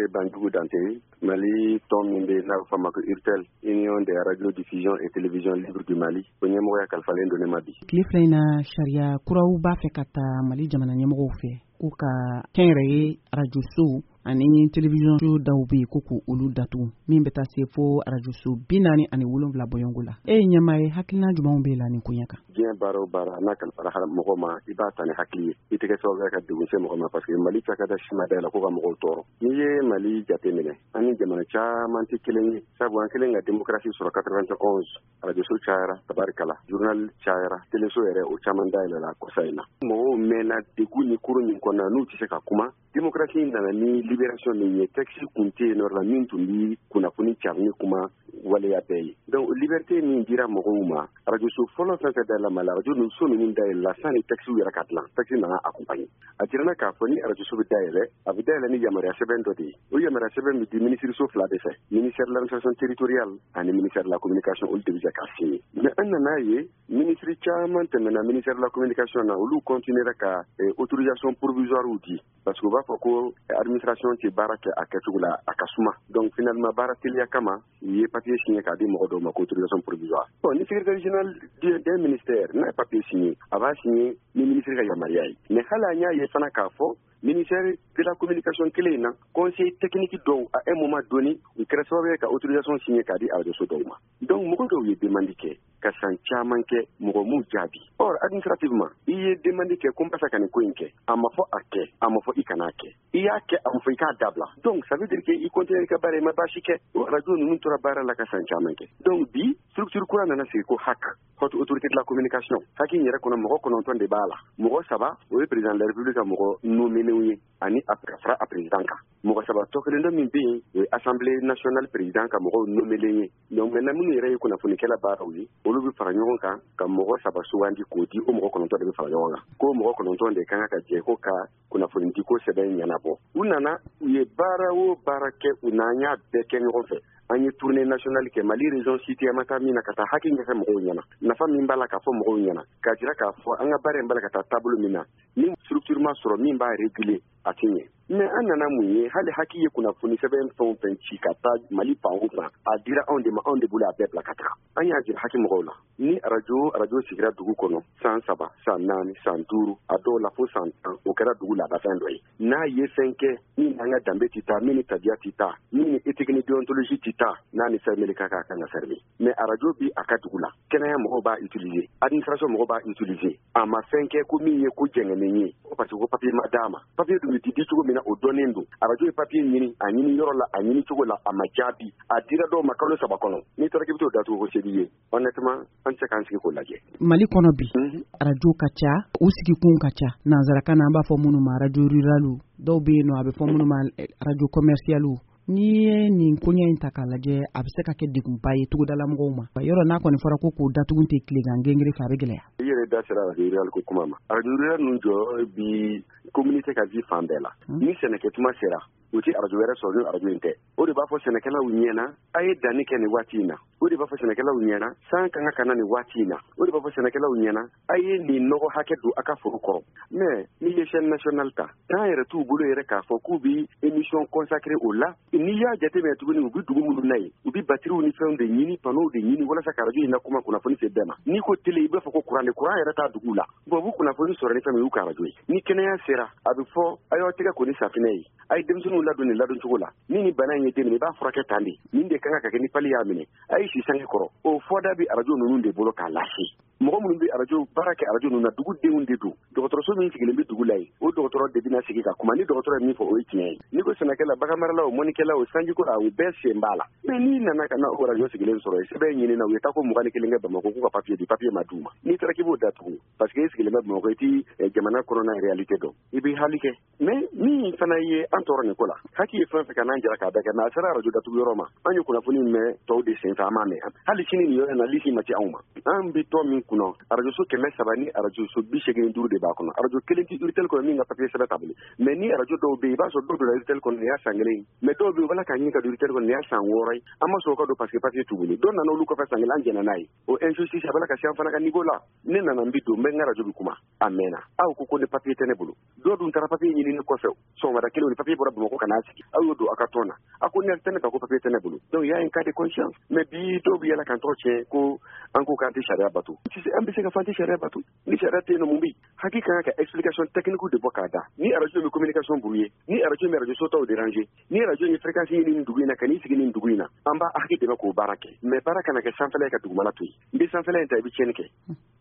Banjougou Dante, Mali, Tom de Nafamako Urtel, Union des radiodiffusions et télévision libre du Mali, Onyamouya Kalfalen de Nemabi. Cliflena Sharia Kuraou Bafekata Mali Jamana Nyamoufe, Kuka Kenre Radio Sou, ani télévision show dawbe kuku ulu datu min beta sefo radio show binani ani wulum la boyongula nyamaye hakilina juma be la ni kunyaka bien baro bara nakal para haram mogoma ibata ni hakli iteke so ga du se mogoma parce que mali taka da shima da la ko ga mo toro ni mali jatemene ani jamana cha manti kilengi sabu an kilenga démocratie sur 91 radio show chara tabarkala journal chara télé show ere o chamanda la ko saina mo mena de guni kuruni kona nu tise ka kuma démocratie na ni libération ni taxi kunte nor la mintundi kuna kuni charni kuma wale ya pay donc liberté ni dira mogoma radio so folo fa da la mala radio no so ni ndai la sani taxi wira katla taxi na accompagner atirana ka foni radio so daire abdala ni yamara sebendo di o yamara sebendo di ministre so fla de ministère de l'administration territoriale ani ministère de la communication ul de jakasi mais anna ye ministre chairman temena ministère de la communication na ulu continuer ka autorisation provisoire outil parce que va foko administration ti baraka akatugula akasuma donc finalement baratilia kama yé papier signé ka di modo ma autorisation provisoire bon ni secrétaire général du ministère na papier signé ava signé ni ministre ga yamariai ne hala nya ye fana ka fo ministère de la communication clé na conseil technique do à un moment donné il crée ka autorisation signé ka di de sodoma donc mo ko ye demande ke ka sancha manke mo mu jabi or administrativement il est demandé que comme ça kan ko inke amafo ake amafo ikanake iyake amafo ikadabla donc ça veut dire que il continue ka bare ma bashike radio nous tora bara la ka sancha manke donc bi structure ko na se ko hak haute autorité de la communication haki nyere ko mo ko non ton de bala mo saba o président de la république mo nommé ani afra président ka mo saba to ko ndo min bi assemblée nationale président ka mo nommé le donc maintenant mun yere ko na funikela bara wi olu bi fara nyon ka mo saba suwandi ko di o mo ko non to de fara nyon ko mo ko non to de kan ka je ko ka kuna funinti ko se ben yana bo unana ye bara wo barake unanya de ken yo fe ani tournée nationale ke Mali région cité amata mina kata haki ngefe mo nyana na fami mbala ka fo mo nyana ka jira ka fo anga bare mbala kata table mina ni structurement sur mi ba réguler atinye mais anana muye hali haki ye kuna funi seben fon penchi kata Mali pa onfa adira on de bula peuple kata anya jira haki mo la ni radio sigira dugu kono 107 108 112 ado la fo 100 o kera dugu la ba fendoi na ye senke ni nanga dambe tita mini tadia tita ni ethique déontologie tita nani sermeli kaka kana sermi mais radio bi akatugula kenaya mo ba utiliser administration mo ba utiliser ama senke ko miye ko jengene parce que papier madama papier du miti tugo mina o donendo radio papier nyini anyini yorola anyini tugo la amajabi adira do makalo sabakono ni taraki bito datu ko sediye honnêtement an se kan siki ko laje Mali kono bi radio kacha usiki kun kacha nazara kana ba fo munu ma radio ruralu do be no abe fo munu ma radio commercialu ni ni kunya intakalaje abise ka ke digumpai tugo dala ngoma yoro na ko ni fara ko datugun te kile ngengere fa begele yere da sera rural ko kuma ma rural nu jo bi communauté ka vi fambela ni seneke tuma sera uti arjo wera so arjo inte o de ba fo seneke la unyena ayi dani ke ni watina o de ba fo seneke la unyena san kan kana ni watina o de ba fo seneke la unyena ayi ni nogo hakedu aka furu koro mais ni ye chaîne nationale ta yere tu bulu yere ka fo ku bi émission consacrée au la ni ya jate me tuguni ubi dugu mundu nayi ubi batiri uni fende nyini pano de nyini wala sa karajo ina kuma kuna foni se dema ni ko tele ibe fo ko kurane yere ta dugu la bobu kuna foni sore ni fami u karajo ni kene ya sera abi fo ayo tiga ko ni safinei ay demsunu ladun chugula ni bana nyete ni ba furake tandi ni de kanga ka ni pali ya mine ay si sangi koro o foda bi arajo nunu de bolo ka lashi mo mun bi arajo barake arajo nunu dugu de unde du docteur so min sigile bi dugu lay o docteur de bina sigika kuma ni docteur mi fo o itine ni ko senakela bakamara la o monikela o sangi ko awu bese mbala me ni nana kana o radio sigile soro se be nyini na we ta ko mugani kelinga ba mako ko papier maduma ni taraki bo datu parce que sigile ma mo ko ti jamana corona réalité do ibi halike mais ni fana ye antoro ni kola haki fa fa kana njara ka daga na sara radio datu yoroma anyu kuna funi me to de sen fa mame hali chini ni yo na lisi mati auma am bi to min kuno arajo so kɛmɛ saba ni arajo so 85 de b'a kɔnɔ arajo kelen ti uritel kɔnɔ min ka papier sɛbɛn ta bolo mais ni arajo dɔw bɛ yen i b'a sɔrɔ dɔw donna uritel kɔnɔ ni y'a san kelen mais dɔw bɛ yen wala k'a ɲini ka don uritel kɔnɔ ni y'a san 6 ye an ma sɔn o ka don parce que papier t'u bolo dɔw nana olu kɔfɛ san kelen an jɛna n'a ye o injustice a bala ka se an fana ka niveau la ne nana n bi don n bɛ n ka arajo bi kuma a mɛnna aw ko ni papier tɛ ne bolo dɔw dun taara papier ɲini ne kɔfɛ sɔgɔmada kelen ni papier bɔra Bamakɔ ka n'a sigi aw y'o don a ka tɔn na a ko ne tɛ ne ka ko papier tɛ ne bolo donc il y a un cas de conscience mais bi dɔw bɛ yala k'an tɔgɔ tiɲɛ ko an ko k'an tɛ sariya bato an bɛ se ka fɔ an tɛ sariya bato ni sariya tɛ yen nɔ mun bi hakili kan ka explication technique de bɔ k'a da ni arajo bɛ communication brouillé ni arajo bɛ arajo so taw déranger ni arajo ye fréquence ɲini nin dugu in na ka n'i sigi nin dugu in na an b'a hakili dɛmɛ k'o baara kɛ mais baara kana kɛ sanfɛla ye ka dugumala to yen n bɛ sanfɛla in ta i bɛ tiɲɛni kɛ